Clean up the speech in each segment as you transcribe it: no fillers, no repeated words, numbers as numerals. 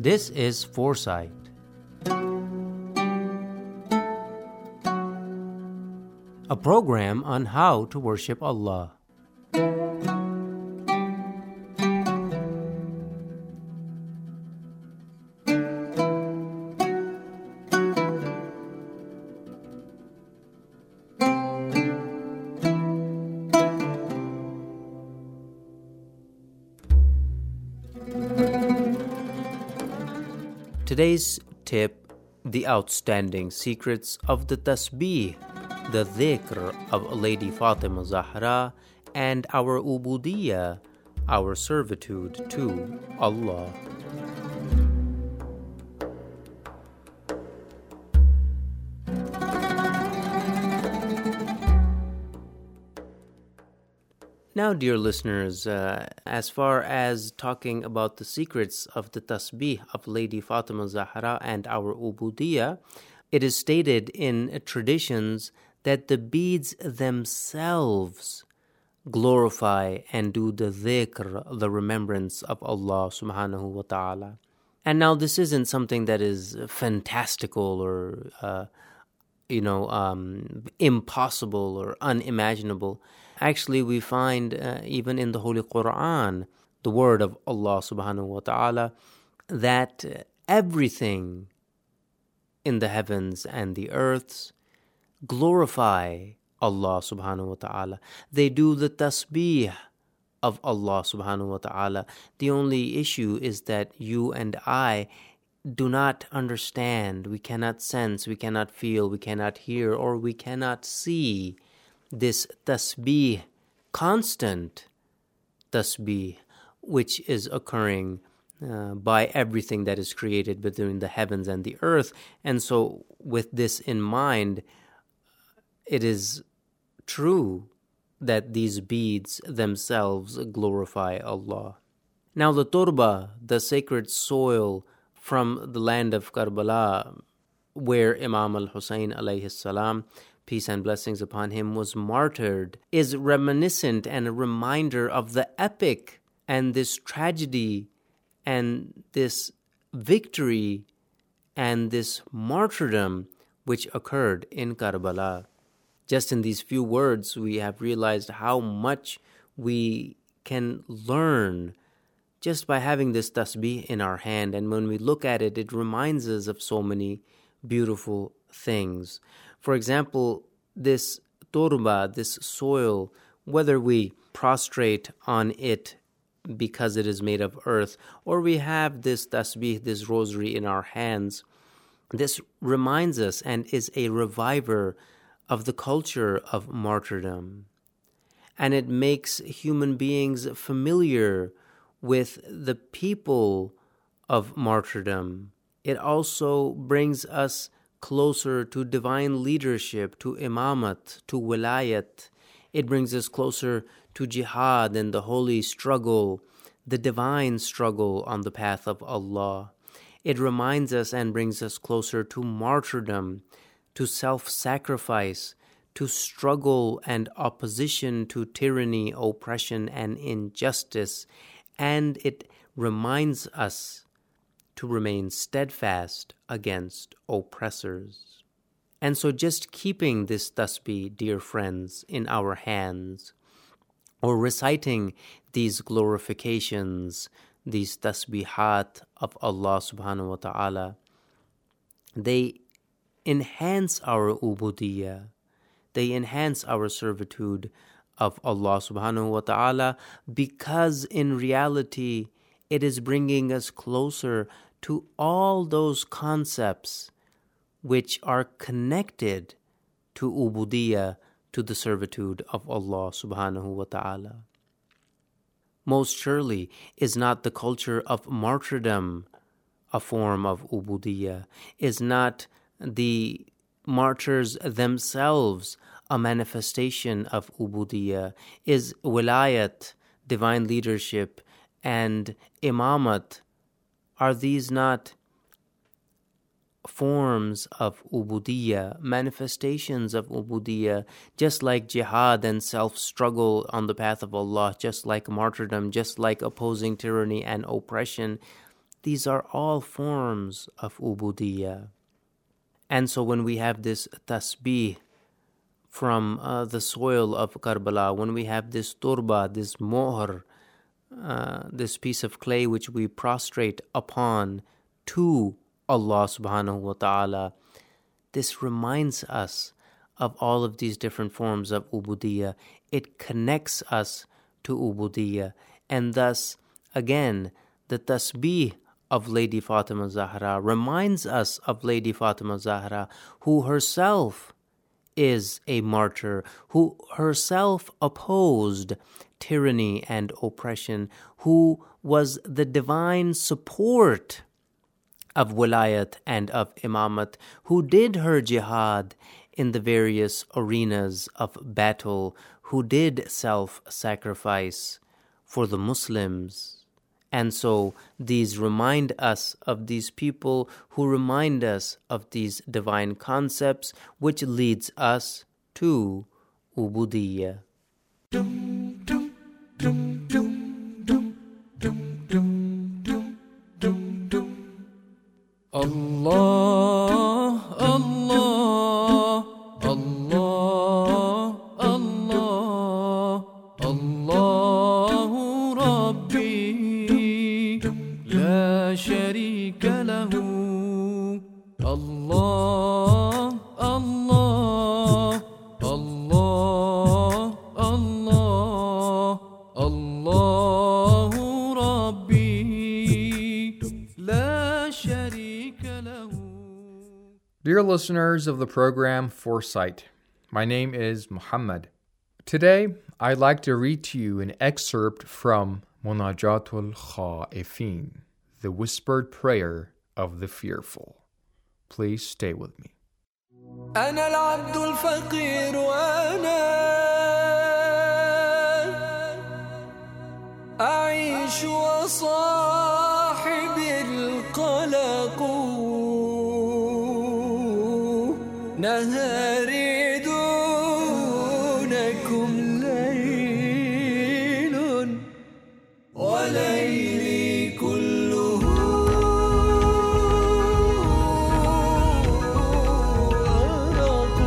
This is Foresight. A program on how to worship Allah. Today's tip, the outstanding secrets of the tasbih, the dhikr of Lady Fatima Zahra, and our ubudiyya, our servitude to Allah. Now, dear listeners, as far as talking about the secrets of the tasbih of Lady Fatima Zahra and our ubudiyya, it is stated in traditions that the beads themselves glorify and do the dhikr, the remembrance of Allah subhanahu wa ta'ala. And now this isn't something that is fantastical or, impossible or unimaginable. Actually, we find even in the Holy Quran, the word of Allah subhanahu wa ta'ala, that everything in the heavens and the earths glorify Allah subhanahu wa ta'ala. They do the tasbih of Allah subhanahu wa ta'ala. The only issue is that you and I do not understand, we cannot sense, we cannot feel, we cannot hear, or we cannot see this tasbih, constant tasbih, which is occurring by everything that is created between the heavens and the earth. And so with this in mind, it is true that these beads themselves glorify Allah. Now the turba, the sacred soil from the land of Karbala, where Imam al-Hussein alayhi salam, peace and blessings upon him, was martyred, is reminiscent and a reminder of the epic and this tragedy and this victory and this martyrdom which occurred in Karbala. Just in these few words, we have realized how much we can learn just by having this tasbih in our hand. And when we look at it, it reminds us of so many beautiful things. For example, this turba, this soil, whether we prostrate on it because it is made of earth, or we have this tasbih, this rosary in our hands, this reminds us and is a reviver of the culture of martyrdom. And it makes human beings familiar with the people of martyrdom. It also brings us closer to divine leadership, to imamat, to wilayat. It brings us closer to jihad and the holy struggle, the divine struggle on the path of Allah. It reminds us and brings us closer to martyrdom, to self-sacrifice, to struggle and opposition to tyranny, oppression, and injustice. And it reminds us to remain steadfast against oppressors. And so just keeping this tasbih, dear friends, in our hands, or reciting these glorifications, these tasbihat of Allah subhanahu wa ta'ala, they enhance our ubudiyya, they enhance our servitude of Allah subhanahu wa ta'ala, because in reality it is bringing us closer to all those concepts which are connected to ubudiyya, to the servitude of Allah subhanahu wa ta'ala. Most surely is not the culture of martyrdom a form of ubudiyya? Is not the martyrs themselves a manifestation of ubudiyya? Is wilayat, divine leadership, and imamat, are these not forms of ubudiyya, manifestations of ubudiyya, just like jihad and self-struggle on the path of Allah, just like martyrdom, just like opposing tyranny and oppression? these are all forms of ubudiyya. And so when we have this tasbih from the soil of Karbala, when we have this turba, this mohr, this piece of clay which we prostrate upon to Allah subhanahu wa ta'ala, this reminds us of all of these different forms of ubudiyya. It connects us to ubudiyya. And thus, again, the tasbih of Lady Fatima Zahra reminds us of Lady Fatima Zahra, who herself is a martyr, who herself opposed tyranny and oppression, who was the divine support of wilayat and of imamat, who did her jihad in the various arenas of battle, who did self-sacrifice for the Muslims. And so these remind us of these people who remind us of these divine concepts, which leads us to ubudiyya. Allah, Allah, Allah, Allah, Allahu Rabbi, la sharika lahu. Allah, Allah, Allah, Allah, Allahu Rabbi, la sharika lahu. Dear listeners of the program Foresight, my name is Muhammad. Today, I'd like to read to you an excerpt from Munajatul Khaifin, the whispered prayer of the fearful. Please stay with me. أنا العبد الفقير وأنا أعيش وصاحبي القلق نهاري دونكم ليل وليلي كله أرق.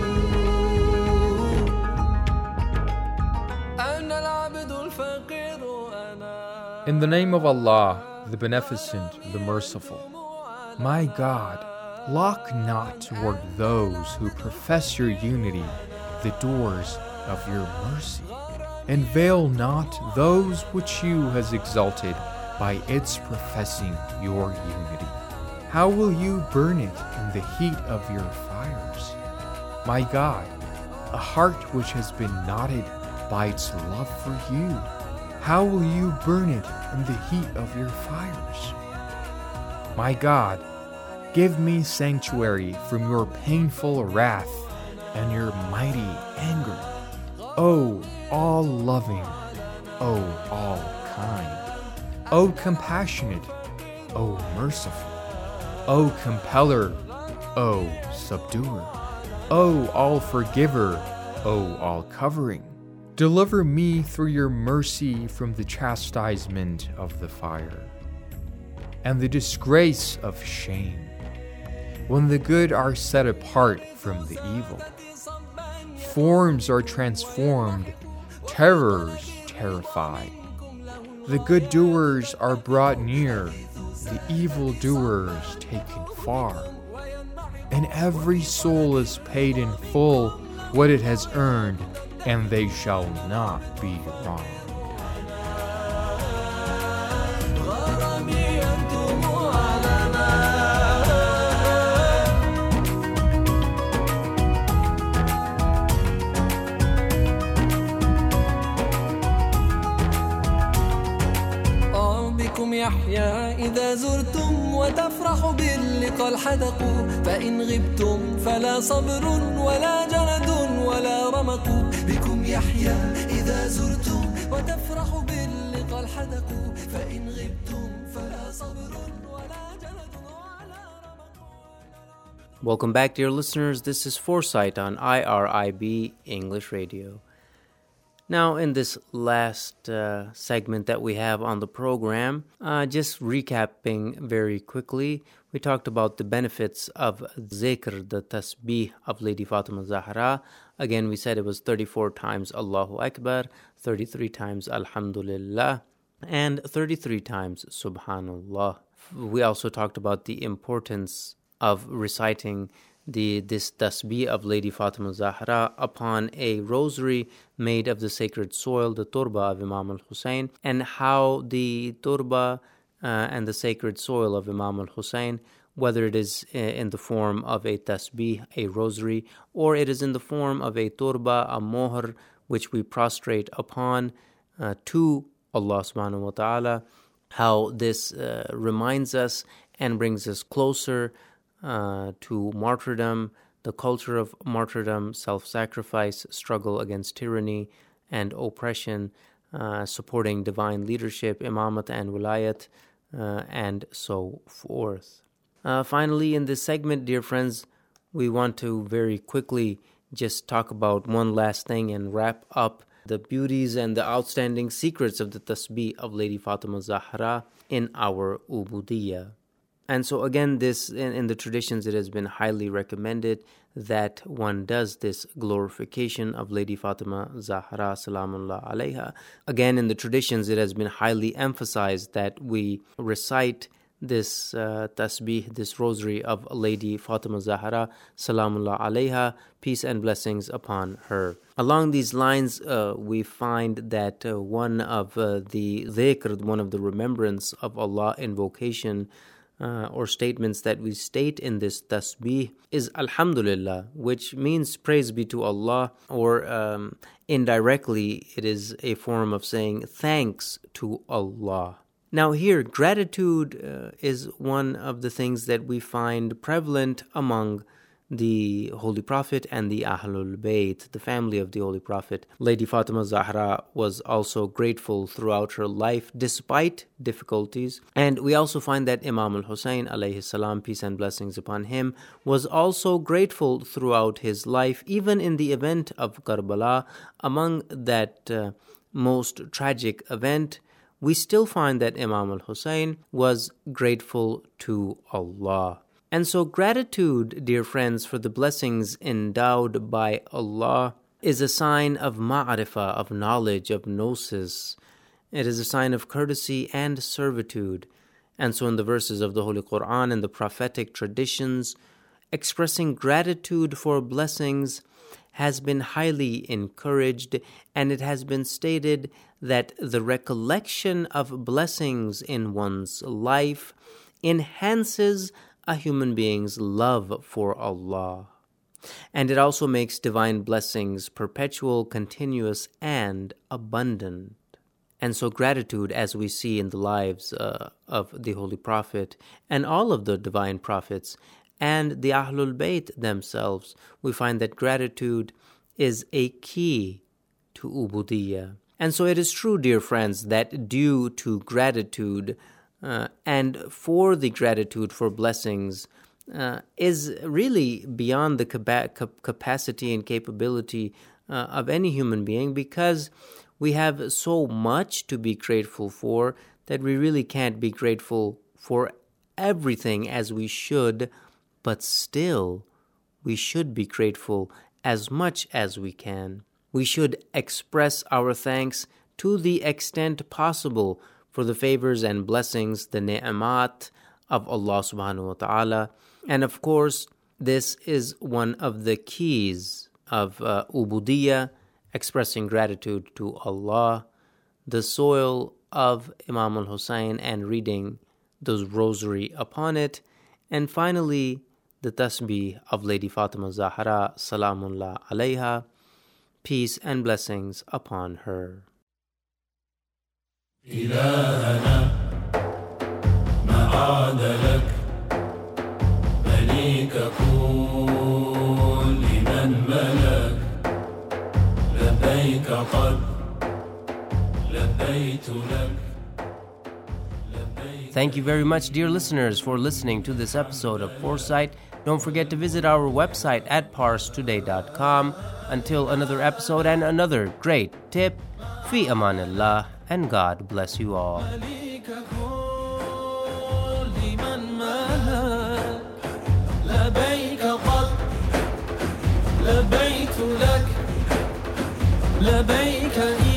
أنا العبد الفقير وأنا. In the name of Allah, the Beneficent, the Merciful. My God, lock not toward those who profess your unity the doors of your mercy, and veil not those which you has exalted by its professing your unity. How will you burn it in the heat of your fires? My God, a heart which has been knotted by its love for you, how will you burn it in the heat of your fires? My God, give me sanctuary from your painful wrath and your mighty anger. O all-loving, O all-kind, O compassionate, O merciful, O compeller, O subduer, O all-forgiver, O all-covering. Deliver me through your mercy from the chastisement of the fire and the disgrace of shame, when the good are set apart from the evil. Forms are transformed, terrors terrify. The good doers are brought near, the evil doers taken far. And every soul is paid in full what it has earned, and they shall not be wronged. يحيا إذا زرتم وتفرح باللقاء الحدق فإن غبتم فلا صبر ولا جلد ولا رمق بكم يحيا إذا زرتم وتفرح باللقاء الحدق فإن غبتم فلا صبر ولا جلد ولا رمق. Welcome back, dear listeners. This is Foresight on IRIB English Radio. Now, in this last segment that we have on the program, just recapping very quickly, we talked about the benefits of zikr, the tasbih of Lady Fatima Zahra. Again, we said it was 34 times Allahu Akbar, 33 times Alhamdulillah, and 33 times Subhanallah. We also talked about the importance of reciting this tasbih of Lady Fatima Zahra upon a rosary made of the sacred soil, the turba of Imam al-Hussein, and how the turba and the sacred soil of Imam al-Hussein, whether it is in the form of a tasbih, a rosary, or it is in the form of a turba, a mohr, which we prostrate upon to Allah subhanahu wa ta'ala, how this reminds us and brings us closer to martyrdom, the culture of martyrdom, self-sacrifice, struggle against tyranny and oppression, supporting divine leadership, imamat and wilayat, and so forth. Finally, in this segment, dear friends, we want to very quickly just talk about one last thing and wrap up the beauties and the outstanding secrets of the tasbih of Lady Fatima Zahra in our ubudiyya. And so again, this in the traditions, it has been highly recommended that one does this glorification of Lady Fatima Zahra Salamullah Alayha. Again, in the traditions, it has been highly emphasized that we recite this tasbih, this rosary of Lady Fatima Zahra Salamullah Alayha, peace and blessings upon her. Along these lines, we find that one of the dhikr, one of the remembrance of Allah invocation, or statements that we state in this tasbih is Alhamdulillah, which means praise be to Allah, or indirectly it is a form of saying thanks to Allah. Now here, gratitude is one of the things that we find prevalent among the Holy Prophet and the Ahlul Bayt, the family of the Holy Prophet. Lady Fatima Zahra was also grateful throughout her life despite difficulties. And we also find that Imam al-Hussein alayhi salam, peace and blessings upon him, was also grateful throughout his life, even in the event of Karbala. Among that most tragic event, we still find that Imam al-Hussein was grateful to Allah. And so gratitude, dear friends, for the blessings endowed by Allah is a sign of ma'rifah, of knowledge, of gnosis. It is a sign of courtesy and servitude. And so in the verses of the Holy Quran and the prophetic traditions, expressing gratitude for blessings has been highly encouraged, and it has been stated that the recollection of blessings in one's life enhances a human being's love for Allah. And it also makes divine blessings perpetual, continuous, and abundant. And so gratitude, as we see in the lives of the Holy Prophet and all of the divine prophets and the Ahlul Bayt themselves, we find that gratitude is a key to ubudiyya. And so it is true, dear friends, that due to gratitude and for the gratitude for blessings is really beyond the capacity and capability of any human being, because we have so much to be grateful for that we really can't be grateful for everything as we should, but still we should be grateful as much as we can. We should express our thanks to the extent possible for the favors and blessings, the ni'amat of Allah subhanahu wa ta'ala. And of course, this is one of the keys of ubudiyya, expressing gratitude to Allah, the soil of Imam al-Hussein and reading those rosary upon it, and finally, the tasbih of Lady Fatima Zahra, Salamullah Alayha, peace and blessings upon her. إلهنا ما عاد لك مليك كل من ملك لبيك قد لبيت لك. Thank you very much, dear listeners, for listening to this episode of Foresight. Don't forget to visit our website at parstoday.com, Until another episode and another great tip, fi amanillah, and God bless you all. لبيك لك لبيك